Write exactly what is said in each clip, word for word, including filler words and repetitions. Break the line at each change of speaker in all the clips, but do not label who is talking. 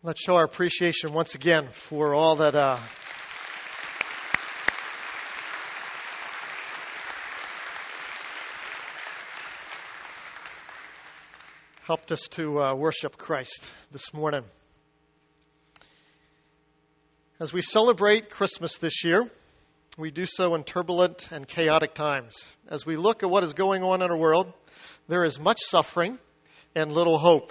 Let's show our appreciation once again for all that uh, helped us to uh, worship Christ this morning. As we celebrate Christmas this year, we do so in turbulent and chaotic times. As we look at what is going on in our world, there is much suffering and little hope.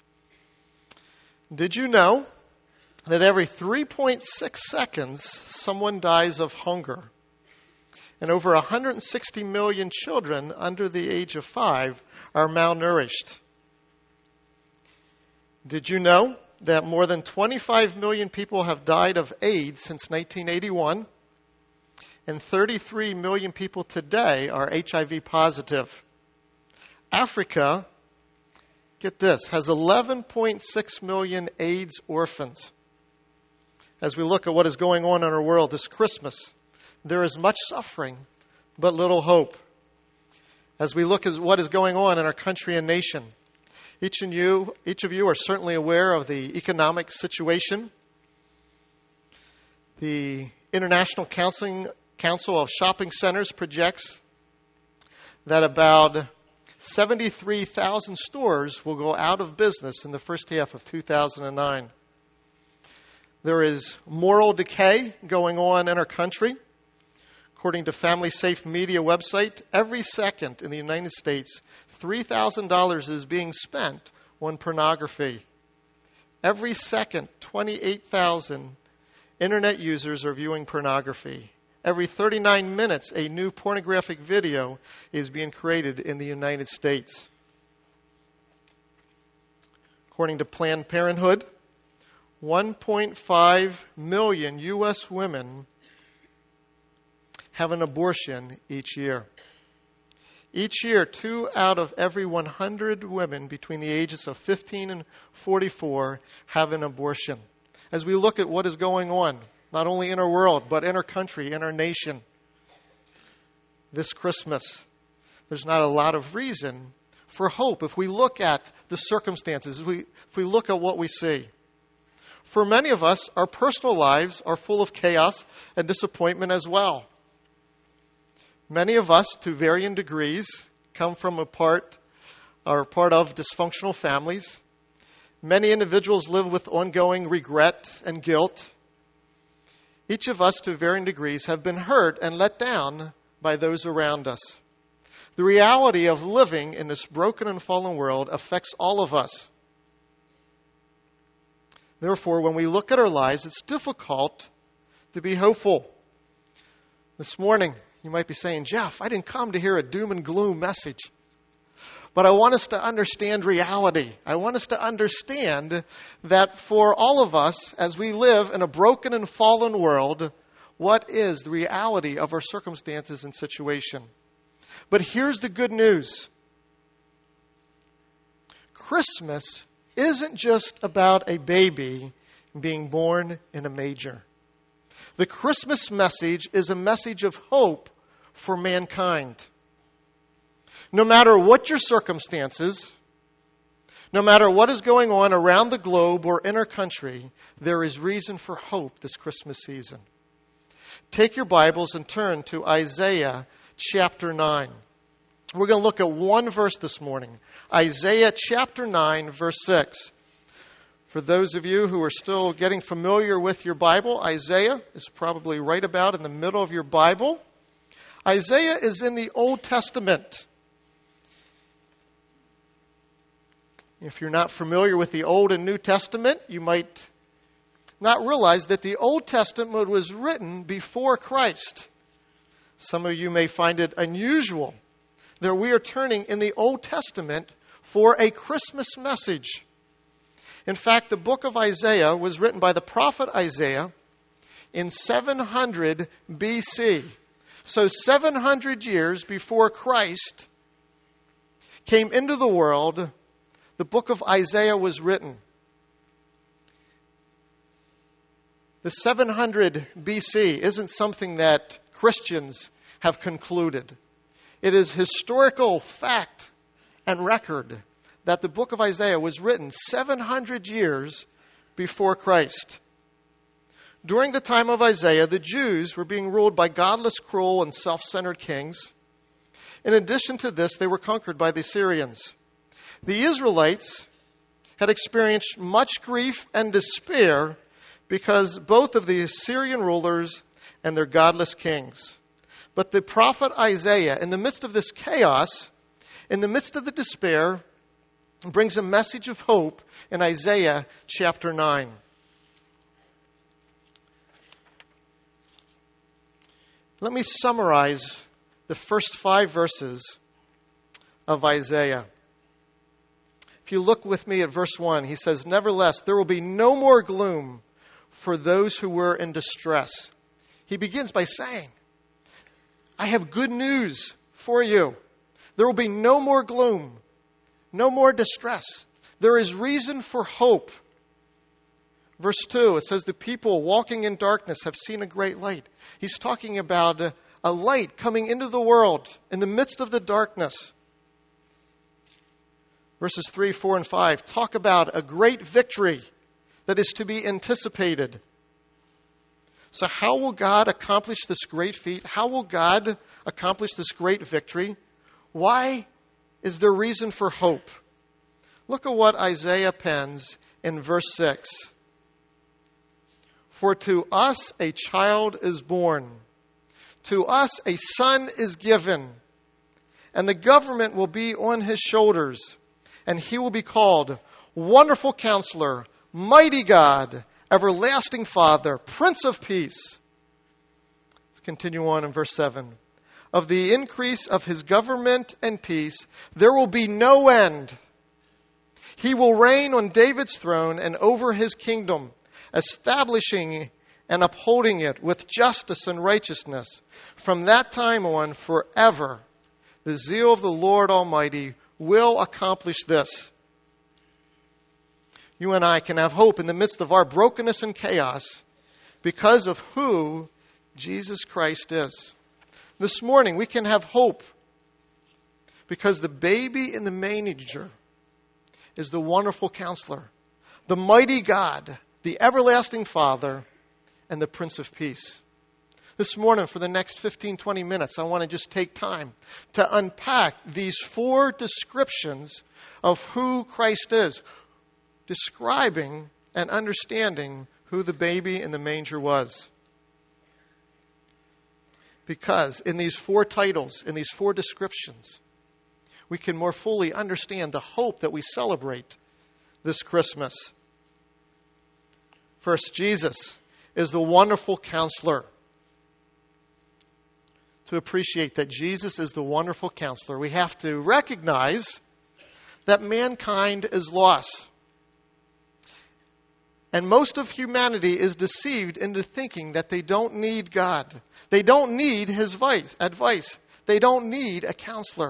Did you know that every three point six seconds, someone dies of hunger? And over one hundred sixty million children under the age of five are malnourished. Did you know that more than twenty-five million people have died of AIDS since nineteen eighty-one? And thirty-three million people today are H I V positive. Africa, get this, has eleven point six million AIDS orphans. As we look at what is going on in our world this Christmas, there is much suffering, but little hope. As we look at what is going on in our country and nation, each and you, each of you are certainly aware of the economic situation. The International Counseling, Council of Shopping Centers projects that about seventy-three thousand stores will go out of business in the first half of two thousand nine. There is moral decay going on in our country. According to Family Safe Media website, every second in the United States, three thousand dollars is being spent on pornography. Every second, twenty-eight thousand internet users are viewing pornography. Every thirty-nine minutes, a new pornographic video is being created in the United States. According to Planned Parenthood, one point five million U S women have an abortion each year. Each year, two out of every one hundred women between the ages of fifteen and forty-four have an abortion. As we look at what is going on, not only in our world, but in our country, in our nation, this Christmas, there's not a lot of reason for hope if we look at the circumstances, if we, if we look at what we see. For many of us, our personal lives are full of chaos and disappointment as well. Many of us, to varying degrees, come from a part, are part of dysfunctional families. Many individuals live with ongoing regret and guilt. Each of us, to varying degrees, have been hurt and let down by those around us. The reality of living in this broken and fallen world affects all of us. Therefore, when we look at our lives, it's difficult to be hopeful. This morning, you might be saying, Jeff, I didn't come to hear a doom and gloom message. But I want us to understand reality. I want us to understand that for all of us, as we live in a broken and fallen world, what is the reality of our circumstances and situation? But here's the good news. Christmas isn't just about a baby being born in a manger. The Christmas message is a message of hope for mankind. No matter what your circumstances, no matter what is going on around the globe or in our country, there is reason for hope this Christmas season. Take your Bibles and turn to Isaiah chapter nine. We're going to look at one verse this morning. Isaiah chapter nine, verse six. For those of you who are still getting familiar with your Bible, Isaiah is probably right about in the middle of your Bible. Isaiah is in the Old Testament. If you're not familiar with the Old and New Testament, you might not realize that the Old Testament was written before Christ. Some of you may find it unusual that we are turning in the Old Testament for a Christmas message. In fact, the book of Isaiah was written by the prophet Isaiah in seven hundred B C. So seven hundred years before Christ came into the world, the book of Isaiah was written. The seven hundred B C isn't something that Christians have concluded. It is historical fact and record that the book of Isaiah was written seven hundred years before Christ. During the time of Isaiah, the Jews were being ruled by godless, cruel, and self-centered kings. In addition to this, they were conquered by the Assyrians. The Israelites had experienced much grief and despair because both of the Assyrian rulers and their godless kings. But the prophet Isaiah, in the midst of this chaos, in the midst of the despair, brings a message of hope in Isaiah chapter nine. Let me summarize the first five verses of Isaiah. If you look with me at verse one, he says, "Nevertheless, there will be no more gloom for those who were in distress." He begins by saying, I have good news for you. There will be no more gloom, no more distress. There is reason for hope. Verse two, it says, the people walking in darkness have seen a great light. He's talking about a, a light coming into the world in the midst of the darkness. Verses three, four, and five talk about a great victory that is to be anticipated. So how will God accomplish this great feat? How will God accomplish this great victory? Why is there reason for hope? Look at what Isaiah pens in verse six. For to us a child is born, to us a son is given, and the government will be on his shoulders, and he will be called Wonderful Counselor, Mighty God, Everlasting Father, Prince of Peace. Let's continue on in verse seven. Of the increase of his government and peace, there will be no end. He will reign on David's throne and over his kingdom, establishing and upholding it with justice and righteousness. From that time on, forever, the zeal of the Lord Almighty will accomplish this. You and I can have hope in the midst of our brokenness and chaos because of who Jesus Christ is. This morning, we can have hope because the baby in the manger is the Wonderful Counselor, the Mighty God, the Everlasting Father, and the Prince of Peace. This morning, for the next fifteen, twenty minutes, I want to just take time to unpack these four descriptions of who Christ is, describing and understanding who the baby in the manger was. Because in these four titles, in these four descriptions, we can more fully understand the hope that we celebrate this Christmas. First, Jesus is the Wonderful Counselor. To appreciate that Jesus is the Wonderful Counselor, we have to recognize that mankind is lost. And most of humanity is deceived into thinking that they don't need God. They don't need His advice. They don't need a counselor.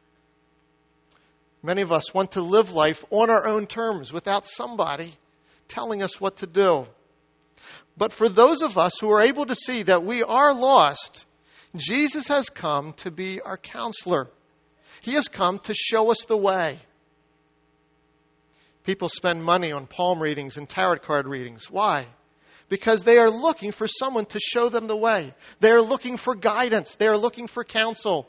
Many of us want to live life on our own terms without somebody telling us what to do. But for those of us who are able to see that we are lost, Jesus has come to be our counselor. He has come to show us the way. People spend money on palm readings and tarot card readings. Why? Because they are looking for someone to show them the way. They are looking for guidance. They are looking for counsel.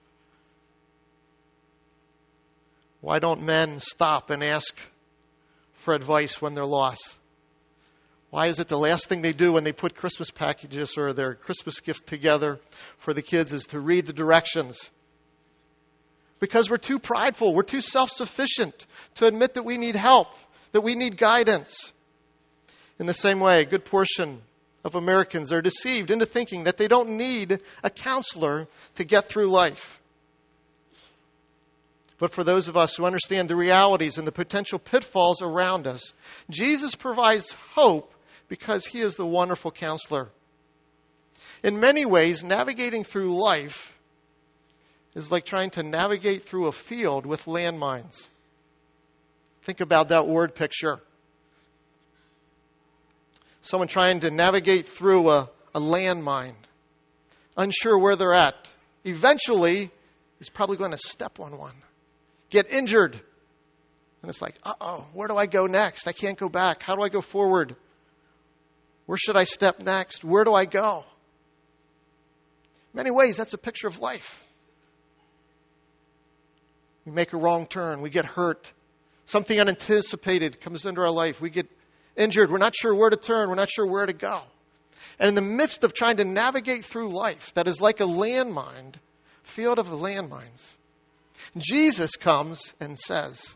Why don't men stop and ask for advice when they're lost? Why is it the last thing they do when they put Christmas packages or their Christmas gift together for the kids is to read the directions? Because we're too prideful, we're too self-sufficient to admit that we need help, that we need guidance. In the same way, a good portion of Americans are deceived into thinking that they don't need a counselor to get through life. But for those of us who understand the realities and the potential pitfalls around us, Jesus provides hope because He is the Wonderful Counselor. In many ways, navigating through life is like trying to navigate through a field with landmines. Think about that word picture. Someone trying to navigate through a, a landmine, unsure where they're at. Eventually, he's probably going to step on one, get injured. And it's like, uh-oh, where do I go next? I can't go back. How do I go forward? Where should I step next? Where do I go? In many ways, that's a picture of life. We make a wrong turn. We get hurt. Something unanticipated comes into our life. We get injured. We're not sure where to turn. We're not sure where to go. And in the midst of trying to navigate through life that is like a landmine, field of landmines, Jesus comes and says,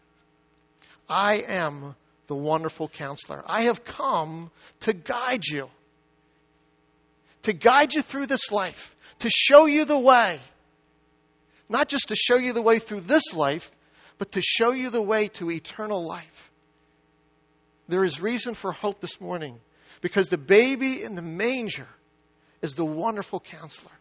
I am the wonderful counselor. I have come to guide you. To guide you through this life. To show you the way. Not just to show you the way through this life, but to show you the way to eternal life. There is reason for hope this morning, because the baby in the manger is the wonderful counselor.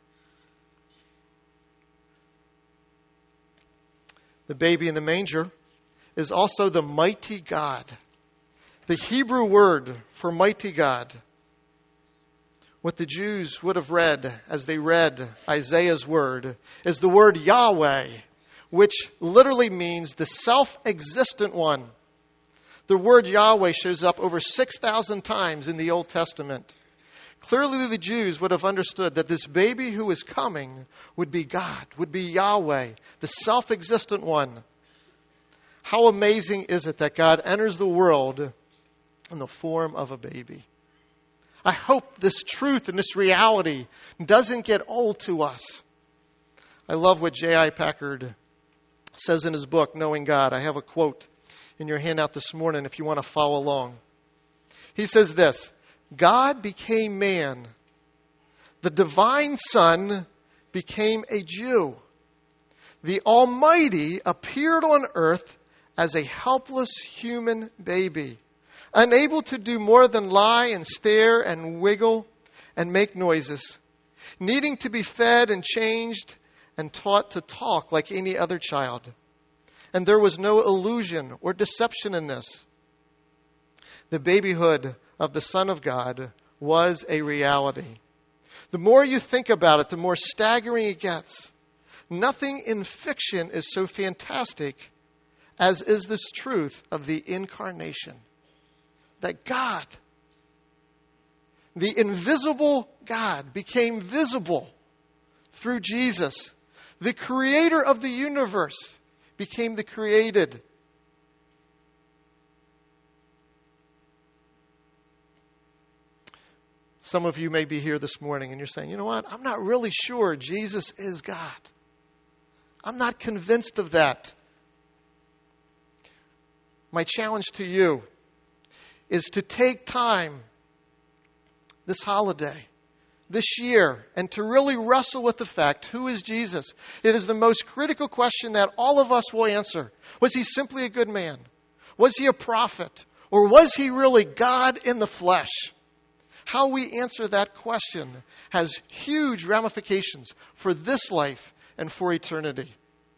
The baby in the manger is also the mighty God. The Hebrew word for mighty God, what the Jews would have read as they read Isaiah's word, is the word Yahweh, which literally means the self-existent one. The word Yahweh shows up over six thousand times in the Old Testament. Clearly the Jews would have understood that this baby who is coming would be God, would be Yahweh, the self-existent one. How amazing is it that God enters the world in the form of a baby? I hope this truth and this reality doesn't get old to us. I love what J I Packard says in his book, Knowing God. I have a quote in your handout this morning if you want to follow along. He says this, God became man. The divine Son became a Jew. The Almighty appeared on earth as a helpless human baby, unable to do more than lie and stare and wiggle and make noises, needing to be fed and changed and taught to talk like any other child. And there was no illusion or deception in this. The babyhood of the Son of God was a reality. The more you think about it, the more staggering it gets. Nothing in fiction is so fantastic as is this truth of the incarnation. That God, the invisible God, became visible through Jesus. The creator of the universe became the created. Some of you may be here this morning and you're saying, you know what? I'm not really sure Jesus is God. I'm not convinced of that. My challenge to you is to take time this holiday, this year, and to really wrestle with the fact, who is Jesus? It is the most critical question that all of us will answer. Was he simply a good man? Was he a prophet? Or was he really God in the flesh? How we answer that question has huge ramifications for this life and for eternity.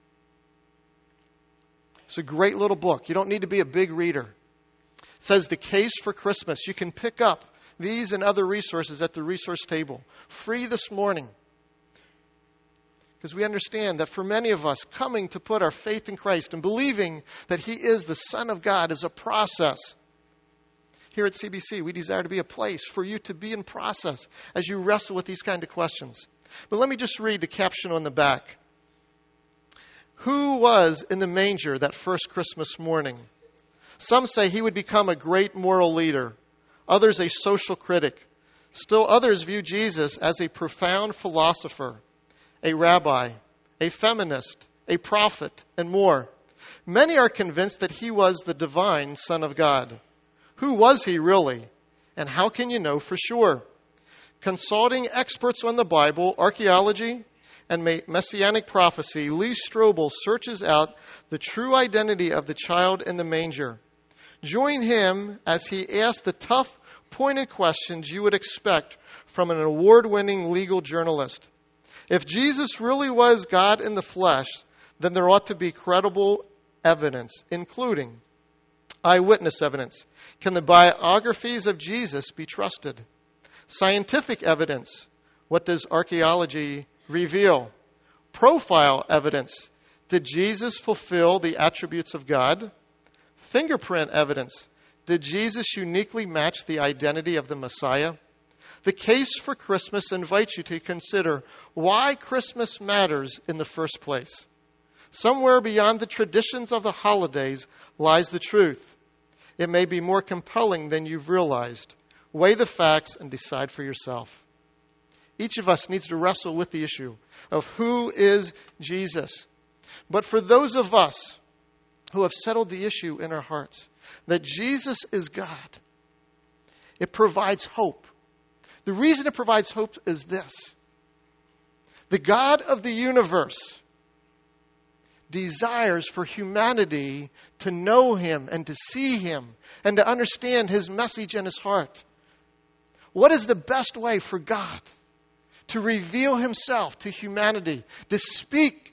It's a great little book. You don't need to be a big reader. It says The Case for Christmas. You can pick up these and other resources at the resource table, free this morning. Because we understand that for many of us, coming to put our faith in Christ and believing that he is the Son of God is a process. Here at C B C, we desire to be a place for you to be in process as you wrestle with these kind of questions. But let me just read the caption on the back. Who was in the manger that first Christmas morning? Some say he would become a great moral leader. Others a social critic. Still others view Jesus as a profound philosopher, a rabbi, a feminist, a prophet, and more. Many are convinced that he was the divine Son of God. Who was he really? And how can you know for sure? Consulting experts on the Bible, archaeology, and messianic prophecy, Lee Strobel searches out the true identity of the child in the manger. Join him as he asks the tough, pointed questions you would expect from an award-winning legal journalist. If Jesus really was God in the flesh, then there ought to be credible evidence, including eyewitness evidence. Can the biographies of Jesus be trusted? Scientific evidence. What does archaeology reveal? Profile evidence. Did Jesus fulfill the attributes of God? Fingerprint evidence. Did Jesus uniquely match the identity of the Messiah? The case for Christmas invites you to consider why Christmas matters in the first place. Somewhere beyond the traditions of the holidays lies the truth. It may be more compelling than you've realized. Weigh the facts and decide for yourself. Each of us needs to wrestle with the issue of who is Jesus. But for those of us who have settled the issue in our hearts, that Jesus is God, it provides hope. The reason it provides hope is this. The God of the universe desires for humanity to know Him and to see Him and to understand His message in His heart. What is the best way for God to reveal Himself to humanity, to speak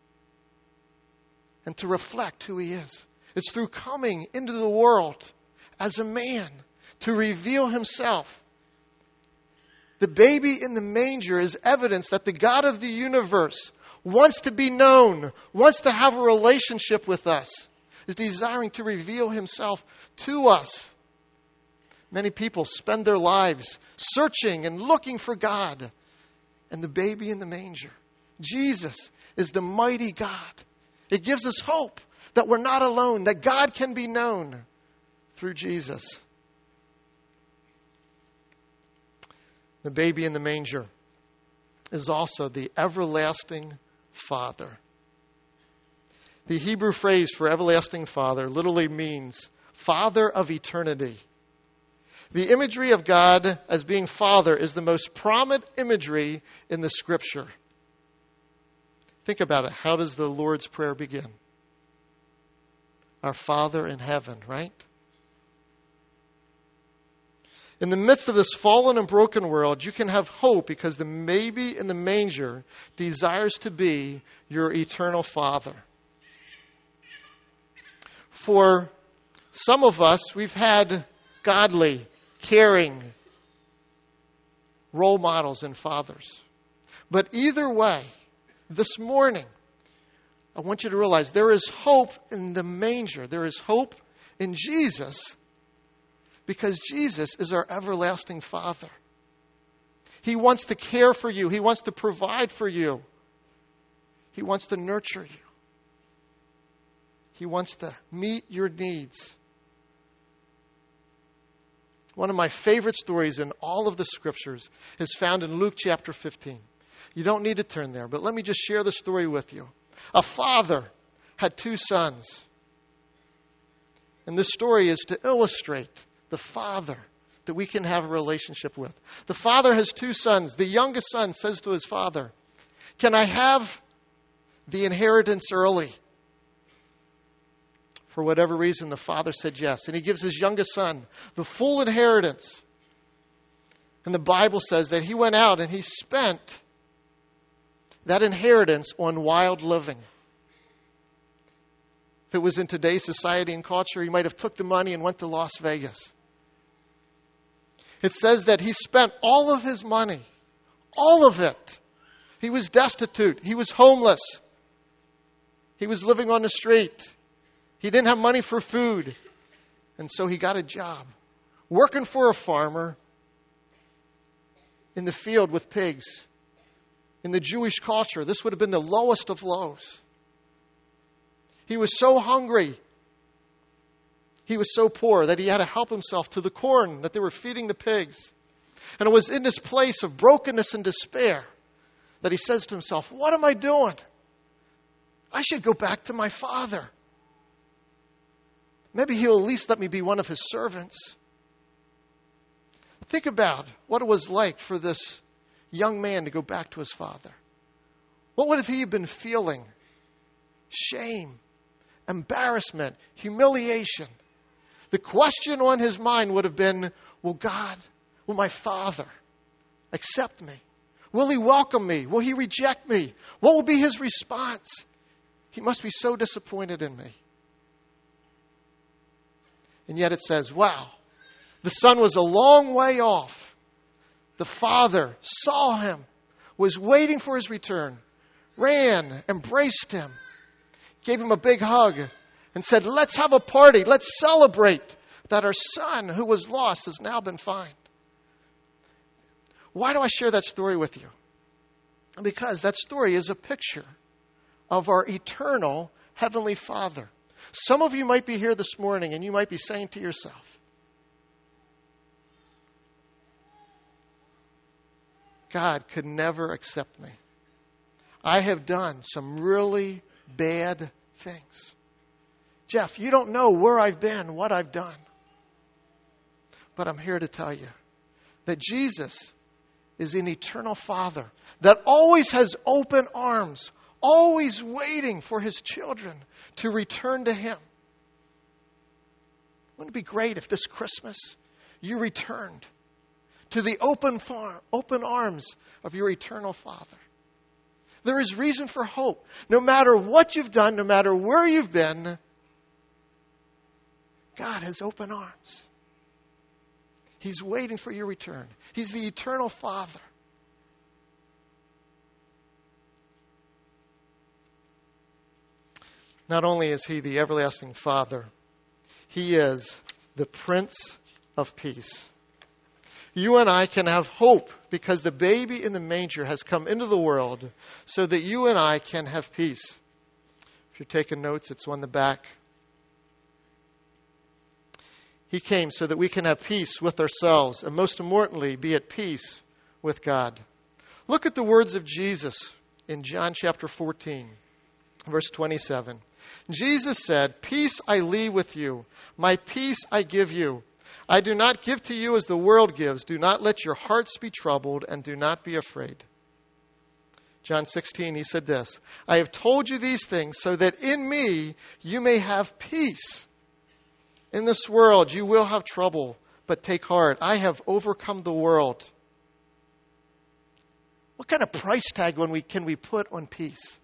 and to reflect who He is? It's through coming into the world as a man to reveal Himself. The baby in the manger is evidence that the God of the universe wants to be known, wants to have a relationship with us, is desiring to reveal Himself to us. Many people spend their lives searching and looking for God. And the baby in the manger, Jesus, is the mighty God. It gives us hope that we're not alone, that God can be known through Jesus. The baby in the manger is also the everlasting Father. The Hebrew phrase for everlasting Father literally means Father of eternity. The imagery of God as being Father is the most prominent imagery in the Scripture. Think about it. How does the Lord's Prayer begin? Our Father in heaven, right? In the midst of this fallen and broken world, you can have hope because the baby in the manger desires to be your eternal Father. For some of us, we've had godly, caring role models and fathers. But either way, this morning, I want you to realize there is hope in the manger. There is hope in Jesus because Jesus is our everlasting Father. He wants to care for you. He wants to provide for you. He wants to nurture you. He wants to meet your needs. One of my favorite stories in all of the Scriptures is found in Luke chapter fifteen. You don't need to turn there, but let me just share the story with you. A father had two sons. And this story is to illustrate the father that we can have a relationship with. The father has two sons. The youngest son says to his father, "Can I have the inheritance early?" For whatever reason, the father said yes. And he gives his youngest son the full inheritance. And the Bible says that he went out and he spent that inheritance on wild living. If it was in today's society and culture, he might have took the money and went to Las Vegas. It says that he spent all of his money, all of it. He was destitute. He was homeless. He was living on the street. He didn't have money for food. And so he got a job working for a farmer in the field with pigs. In the Jewish culture, this would have been the lowest of lows. He was so hungry. He was so poor that he had to help himself to the corn that they were feeding the pigs. And it was in this place of brokenness and despair that he says to himself, "What am I doing? I should go back to my father. Maybe he'll at least let me be one of his servants." Think about what it was like for this young man to go back to his father. What would have he been feeling? Shame, embarrassment, humiliation. The question on his mind would have been, will God, will my father accept me? Will he welcome me? Will he reject me? What will be his response? He must be so disappointed in me. And yet it says, wow, the son was a long way off. The father saw him, was waiting for his return, ran, embraced him, gave him a big hug, and said, let's have a party. Let's celebrate that our son who was lost has now been found. Why do I share that story with you? Because that story is a picture of our eternal Heavenly Father. Some of you might be here this morning and you might be saying to yourself, God could never accept me. I have done some really bad things. Jeff, you don't know where I've been, what I've done. But I'm here to tell you that Jesus is an eternal Father that always has open arms, always waiting for His children to return to Him. Wouldn't it be great if this Christmas you returned to the open farm, open arms of your eternal Father? There is reason for hope. No matter what you've done, no matter where you've been, God has open arms. He's waiting for your return. He's the eternal Father. Not only is He the everlasting Father, He is the Prince of Peace. You and I can have hope because the baby in the manger has come into the world so that you and I can have peace. If you're taking notes, it's on the back. He came so that we can have peace with ourselves and most importantly, be at peace with God. Look at the words of Jesus in John chapter fourteen, verse twenty-seven. Jesus said, "Peace I leave with you. My peace I give you. I do not give to you as the world gives. Do not let your hearts be troubled and do not be afraid." John sixteen, He said this, "I have told you these things so that in me you may have peace. In this world you will have trouble, but take heart. I have overcome the world." What kind of price tag when we, can we put on peace?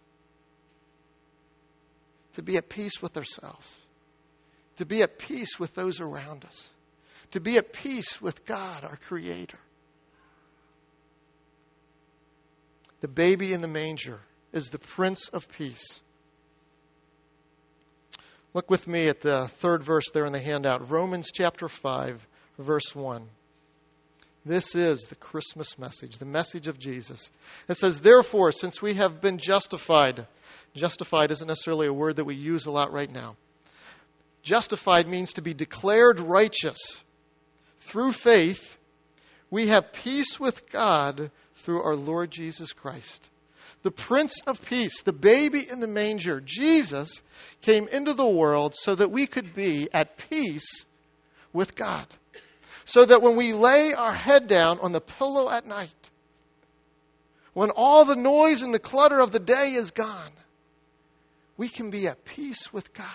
To be at peace with ourselves. To be at peace with those around us. To be at peace with God, our Creator. The baby in the manger is the Prince of Peace. Look with me at the third verse there in the handout. Romans chapter five, verse one. This is the Christmas message, the message of Jesus. It says, "Therefore, since we have been justified," justified isn't necessarily a word that we use a lot right now. Justified means to be declared righteous. Through faith, we have peace with God through our Lord Jesus Christ. The Prince of Peace, the baby in the manger, Jesus, came into the world so that we could be at peace with God. So that when we lay our head down on the pillow at night, when all the noise and the clutter of the day is gone, we can be at peace with God.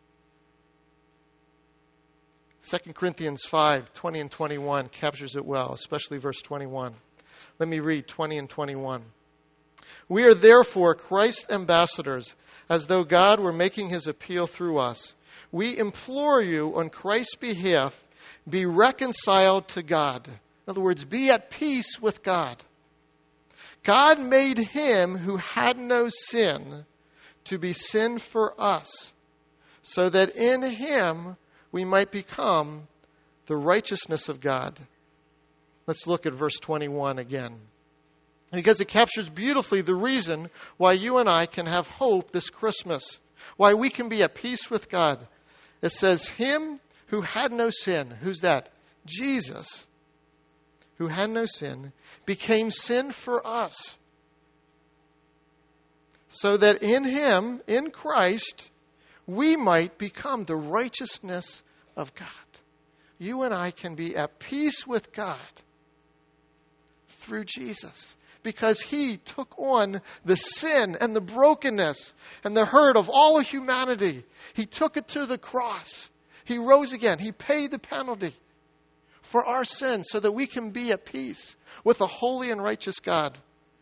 Second Corinthians five, twenty and twenty-one captures it well, especially verse twenty-one. Let me read twenty and twenty-one. "We are therefore Christ's ambassadors, as though God were making His appeal through us. We implore you on Christ's behalf, be reconciled to God." In other words, be at peace with God. "God made Him who had no sin to be sin for us, so that in Him we might become the righteousness of God." Let's look at verse twenty-one again. Because it captures beautifully the reason why you and I can have hope this Christmas. Why we can be at peace with God. It says, "Him who had no sin." Who's that? Jesus. Who had no sin, became sin for us. So that in Him, in Christ, we might become the righteousness of God. You and I can be at peace with God through Jesus. Because He took on the sin and the brokenness and the hurt of all of humanity. He took it to the cross. He rose again. He paid the penalty for our sins so that we can be at peace with a holy and righteous God.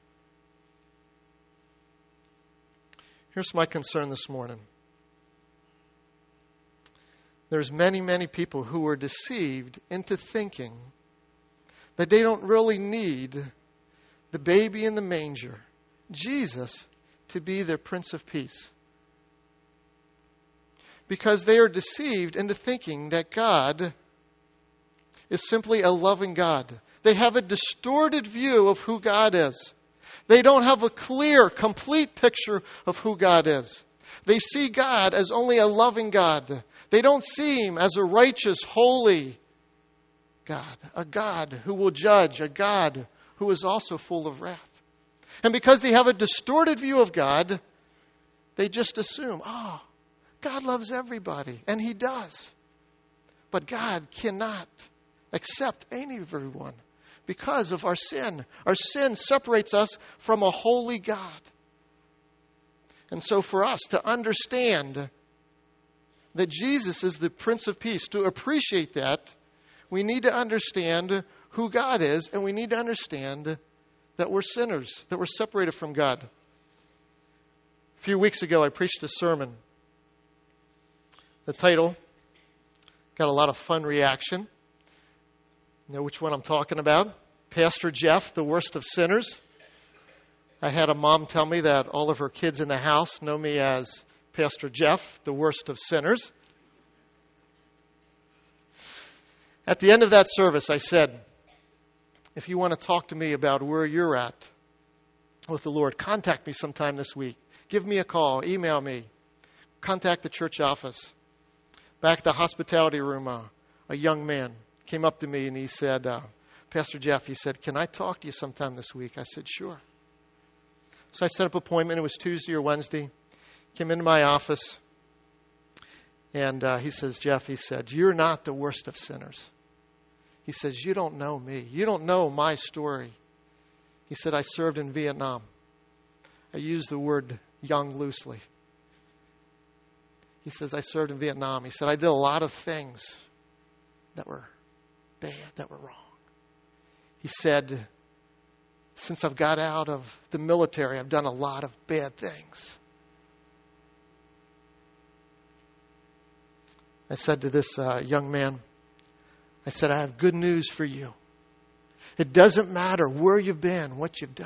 Here's my concern this morning. There's many, many people who are deceived into thinking that they don't really need the baby in the manger, Jesus, to be their Prince of Peace. because they are deceived into thinking that God is simply a loving God. They have a distorted view of who God is. They don't have a clear, complete picture of who God is. They see God as only a loving God. They don't see Him as a righteous, holy God, a God who will judge, a God who is also full of wrath. And because they have a distorted view of God, they just assume, oh, God loves everybody, and He does. But God cannot accept any of everyone because of our sin. Our sin separates us from a holy God. And so for us to understand that Jesus is the Prince of Peace, to appreciate that, we need to understand who God is, and we need to understand that we're sinners, that we're separated from God. A few weeks ago, I preached a sermon. The title got a lot of fun reaction. You know which one I'm talking about? Pastor Jeff, the worst of sinners. I had a mom tell me that all of her kids in the house know me as Pastor Jeff, the worst of sinners. At the end of that service, I said, if you want to talk to me about where you're at with the Lord, contact me sometime this week. Give me a call, email me, contact the church office. Back at the hospitality room, uh, a young man came up to me and he said, uh, Pastor Jeff, he said, can I talk to you sometime this week? I said, sure. So I set up an appointment. It was Tuesday or Wednesday. Came into my office. And uh, he says, Jeff, he said, you're not the worst of sinners. He says, you don't know me. You don't know my story. He said, I served in Vietnam. I use the word young loosely. He says, I served in Vietnam. He said, I did a lot of things that were bad, that were wrong. He said, since I've got out of the military, I've done a lot of bad things. I said to this uh, young man, I said, I have good news for you. It doesn't matter where you've been, what you've done.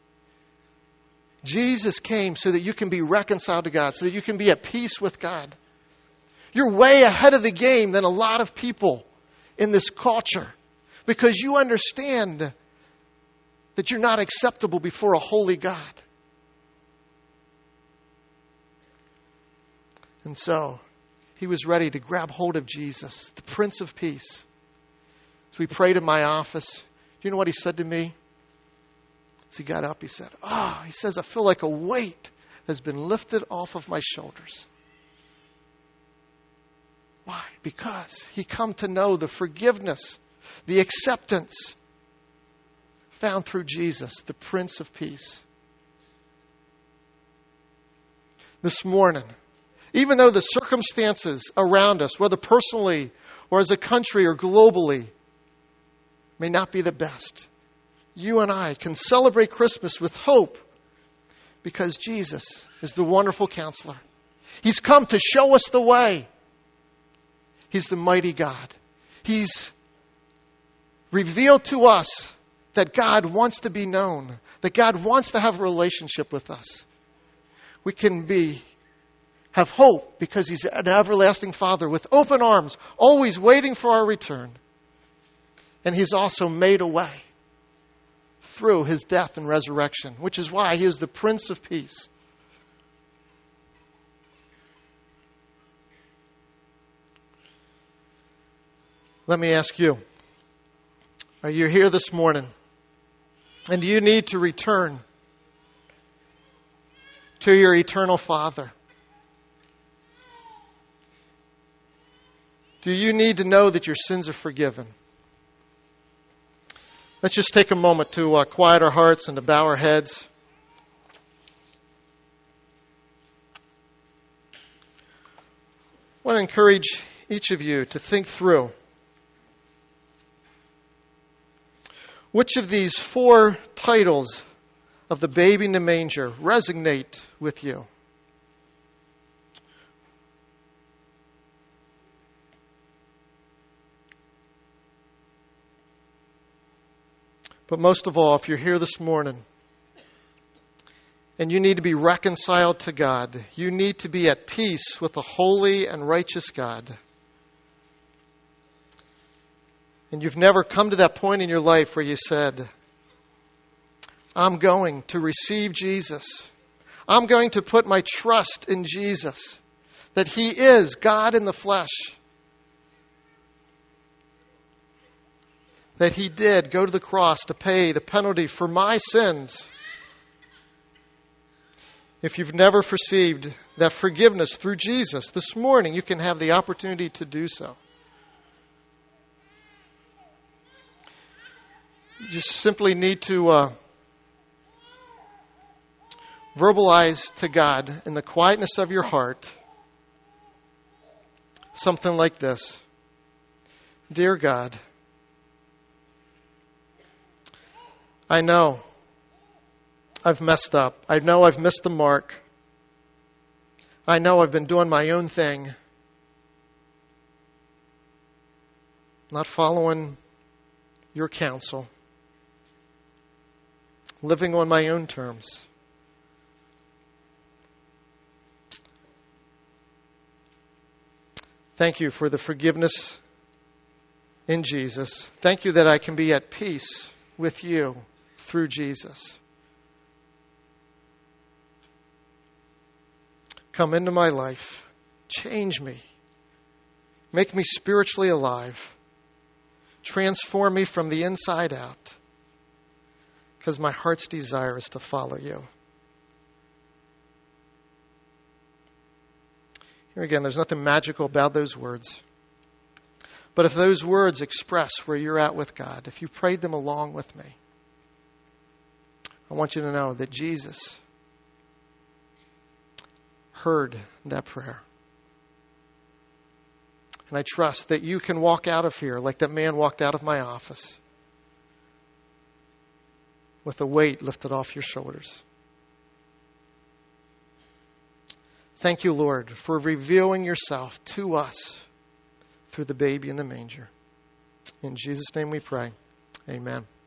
Jesus came so that you can be reconciled to God, so that you can be at peace with God. You're way ahead of the game than a lot of people in this culture because you understand that you're not acceptable before a holy God. And so he was ready to grab hold of Jesus, the Prince of Peace. So we prayed in my office. Do you know what he said to me? As he got up, he said, oh, he says, I feel like a weight has been lifted off of my shoulders. Why? Because he come to know the forgiveness, the acceptance found through Jesus, the Prince of Peace. This morning, even though the circumstances around us, whether personally or as a country or globally, may not be the best, you and I can celebrate Christmas with hope because Jesus is the wonderful counselor. He's come to show us the way. He's the mighty God. He's revealed to us that God wants to be known, that God wants to have a relationship with us. We can be have hope because He's an everlasting Father with open arms, always waiting for our return. And He's also made a way through His death and resurrection, which is why He is the Prince of Peace. Let me ask you, are you here this morning and do you need to return to your eternal Father? Do you need to know that your sins are forgiven? Let's just take a moment to uh, quiet our hearts and to bow our heads. I want to encourage each of you to think through which of these four titles of the baby in the manger resonate with you. But most of all, if you're here this morning And you need to be reconciled to God. You need to be at peace with a holy and righteous God. And you've never come to that point in your life where you said, I'm going to receive Jesus. I'm going to put my trust in Jesus, that He is God in the flesh, that He did go to the cross to pay the penalty for my sins. If you've never received that forgiveness through Jesus, this morning you can have the opportunity to do so. You just simply need to uh, verbalize to God in the quietness of your heart something like this. Dear God, I know I've messed up. I know I've missed the mark. I know I've been doing my own thing, not following your counsel, living on my own terms. Thank you for the forgiveness in Jesus. Thank you that I can be at peace with you through Jesus. Come into my life. Change me. Make me spiritually alive. Transform me from the inside out. Because my heart's desire is to follow you. Here again, there's nothing magical about those words. But if those words express where you're at with God, if you prayed them along with me, I want you to know that Jesus heard that prayer. And I trust that you can walk out of here like that man walked out of my office with a weight lifted off your shoulders. Thank you, Lord, for revealing yourself to us through the baby in the manger. In Jesus' name we pray. Amen.